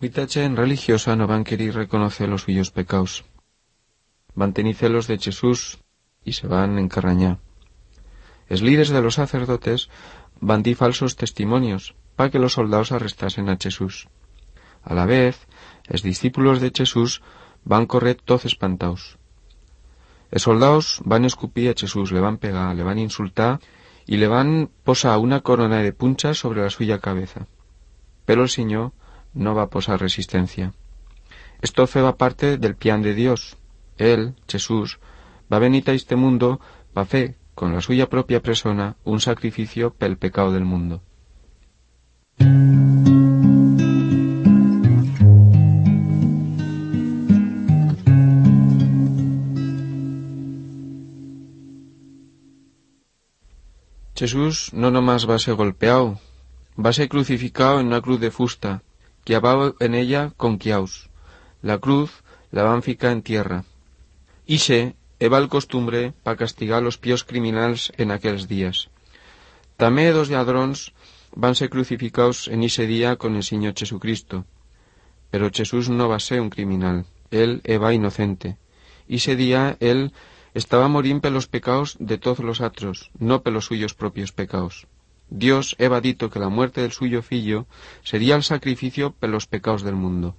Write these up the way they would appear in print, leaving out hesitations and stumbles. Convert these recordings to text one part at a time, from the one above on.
Muita gent religiosa no van querer reconocer los suyos pecados. Van tenir celos de Jesús y se van encarrañar. Els líderes de los sacerdotes van dir falsos testimonios para que los soldados arrestasen a Jesús. A la vez, els discípulos de Jesús van correr todos espantados. Els soldados van escupir a Jesús, le van pegar, le van insultar y le van posar una corona de punchas sobre la suya cabeza. Pero el Señor no va a posar resistencia. Esto feba parte del plan de Dios. Él, Jesús, va a venir a este mundo para hacer, con la suya propia persona, un sacrificio pel pecado del mundo. Jesús no nomás va a ser golpeado, va a ser crucificado en una cruz de fusta, que va en ella con quiaus. La cruz la van ficar en tierra. Ixe eva el costumbre pa castigar los pios criminals en aquells días. Tamé dos lladrons van ser crucificados en ese día con el Señor Jesucristo. Pero Jesús no va a ser un criminal, él eva inocente. Ese día él estaba morín pelos pecados de todos los atros, no pelos suyos propios pecados. Dios eva dito que la muerte del suyo fillo sería el sacrificio pelos pecados del mundo.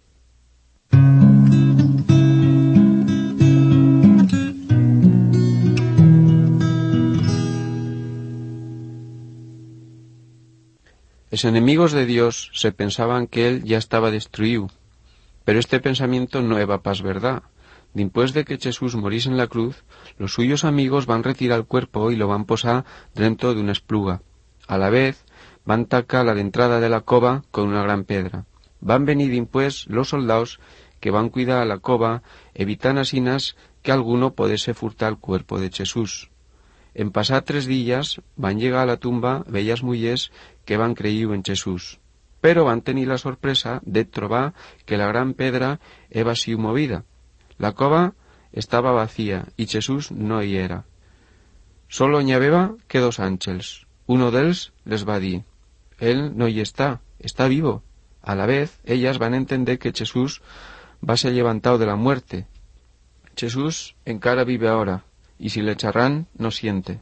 Los enemigos de Dios se pensaban que él ya estaba destruido, pero este pensamiento no eva pas verdad. Dimpués de que Jesús morís en la cruz, los suyos amigos van retirar el cuerpo y lo van posar dentro de una espluga. A la vez, van tacar la entrada de la cova con una gran pedra. Van venir dimpués los soldados que van cuidar a la cova, evitan asinas que alguno podese furtar el cuerpo de Jesús. En pasar 3 días van llegar a la tumba bellas mullers que van creído en Jesús, pero van tenir la sorpresa de trobar que la gran pedra eva sido movida. La cova estaba vacía y Jesús no hi era. Solo n'hi habeva que 2 ángels. Uno d'ells les va dir: él no hi está vivo. A la vez, ellas van a entender que Jesús va a ser levantado de la muerte. Jesús encara vive ahora, y si le charran, no siente.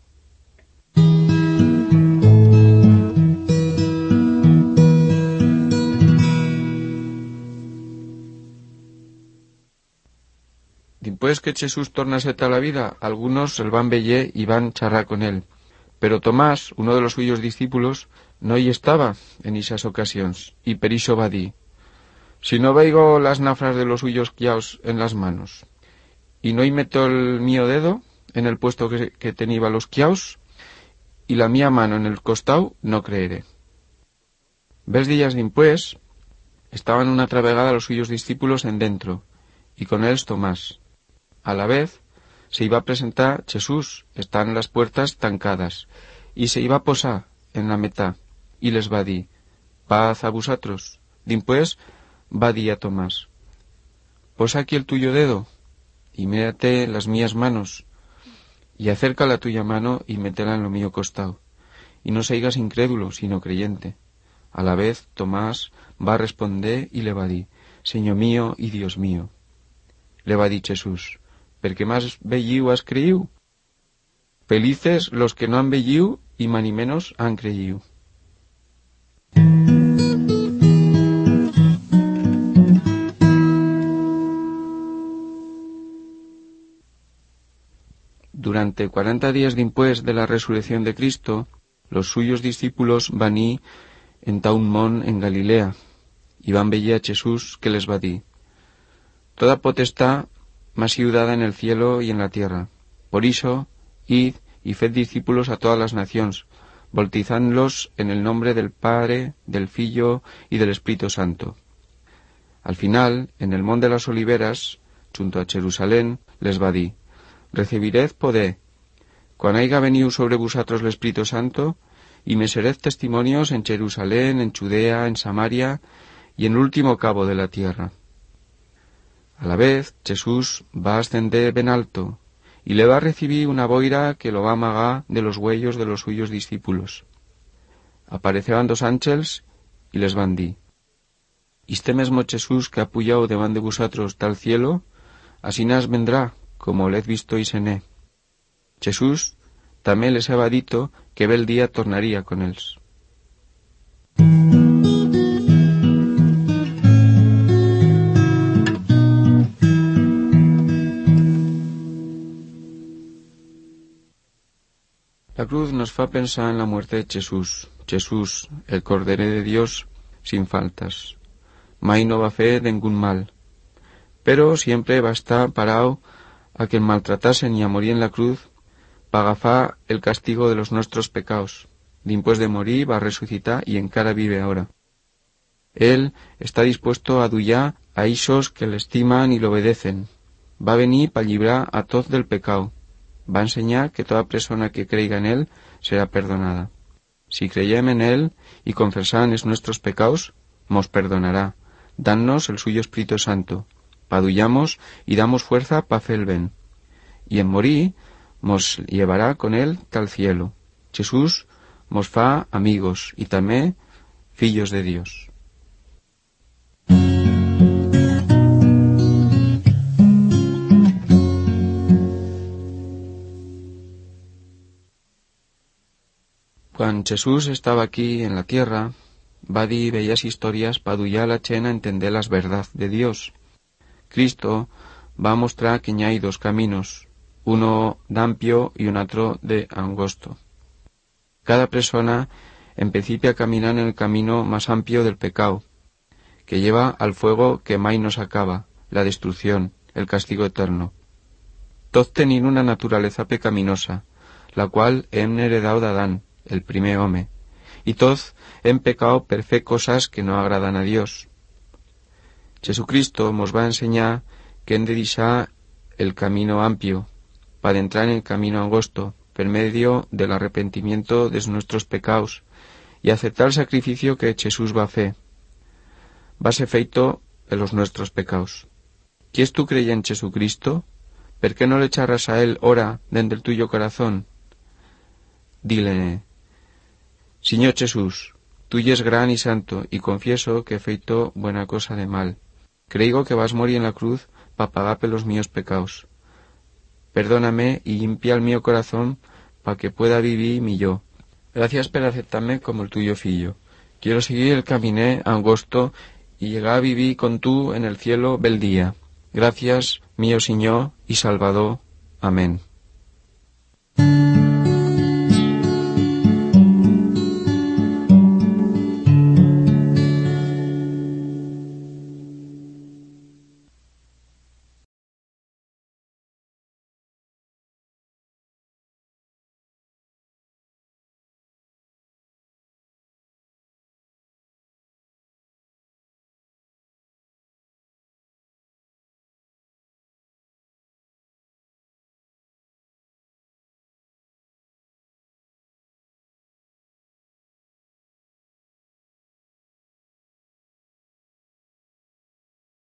Dimpués que Jesús tornase a la vida, algunos el van veyer y van charrar con él. Pero Tomás, uno de los suyos discípulos, no hi estaba en esas ocasiones, y per ixo va dir: si no veigo las nafras de los suyos quiaos en las manos, y no hi meto el mío dedo en el puesto que tenía los quiaos, y la mía mano en el costau, no creeré. Ves días dimpués, estaban una travegada los suyos discípulos en dentro, y con él Tomás. A la vez, se iba a presentar Jesús, están las puertas tancadas, y se iba a posar en la metá, y les va dir: paz a vosotros. Dimpués va dir a Tomás: posa aquí el tuyo dedo, y mírate las mías manos, y acerca la tuya mano y métela en lo mío costado, y no seigas incrédulo, sino creyente. A la vez Tomás va a responder y le va dir: Señor mío y Dios mío. Le va dir Jesús: perquè más veyiu has creíu. Felices los que no han veyiu y mani menos han creíu. Durante 40 días dimpués de la resurrección de Cristo, los suyos discípulos van ir en un mont en Galilea, y van veyer a Jesús que les va dir: toda potestad m'ha sido dada en el cielo y en la tierra. Por iso, id y fed discípulos a todas las naciones, bautizándolos en el nombre del Padre, del Filho y del Espíritu Santo. Al final, en el Monte de las Oliveras, junto a Jerusalén, les va dir: recibired poder, cuando haya venido sobre vosotros el Espíritu Santo, y me sered testimonios en Jerusalén, en Judea, en Samaria y en el último cabo de la tierra. A la vez, Jesús va a ascender ben alto, y le va a recibir una boira que lo va a amagar de los huellos de los suyos discípulos. Apareceban 2 ángels y les van dir: Iste mesmo Jesús que ha puyao devant de vosotros tal cielo, asinas vendrá, como l'hed vistois en él. Jesús también les había dito que bel día tornaría con ells. La cruz nos fa pensar en la muerte de Jesús. Jesús, el Cordero de Dios, sin faltas. Mai no va fer ningún mal, pero siempre va estar parado a que maltratasen y a morir en la cruz pa agafar el castigo de los nuestros pecados. Dimpués de morir va a resucitar y encara vive ahora. Él está dispuesto a duyar a ixos que le estiman y le obedecen. Va a venir pa llibrar a todos del pecado. Va a enseñar que toda persona que creiga en él será perdonada. Si creiem en él y confesam nuestros pecados, mos perdonará, dannos el suyo Espíritu Santo, pa duyamos y damos fuerza pa fer el ben. Y en morir, mos llevará con él tal cielo. Jesús mos fa amigos y también fillos de Dios. Cuando Jesús estaba aquí en la tierra, va dir bellas historias pa duyar a la gent a entender las verdad de Dios. Cristo va a mostrar que hay dos caminos, uno d'amplio y un otro de angosto. Cada persona empecipia a caminar en el camino más amplio del pecado, que lleva al fuego que mai nos acaba, la destrucción, el castigo eterno. Todos tenían una naturaleza pecaminosa, la cual hem heredado d'Adán, el primer home, y todos hem pecado per fer cosas que no agradan a Dios. Jesucristo nos va a enseñar que hem de deixar el camino amplio, para entrar en el camino angosto, por medio del arrepentimiento de nuestros pecados, y aceptar el sacrificio que Jesús va a hacer. Va a ser feito en los nuestros pecados. ¿Quieres tú creer en Jesucristo? ¿Per qué no le charras a él ora dentro del tuyo corazón? Dile: Señor Jesús, tú es gran y santo, y confieso que he feito buena cosa de mal. Creigo que vas morir en la cruz pa pagar por los míos pecados. Perdóname y limpia el mío corazón pa que pueda vivir mi yo. Gracias por aceptarme como el tuyo fillo. Quiero seguir el caminé angosto y llegar a vivir con tú en el cielo bel día. Gracias, mío Señor y Salvador. Amén.